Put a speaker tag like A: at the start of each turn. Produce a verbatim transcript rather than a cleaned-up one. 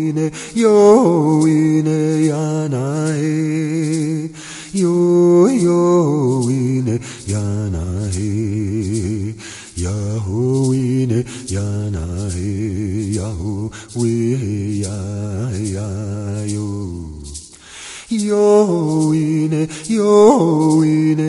A: ine, yo ine yana he, yo yo ine yana he, Yahoo ine yana he, Yahoo we ya ya yo, yo ine, yo ine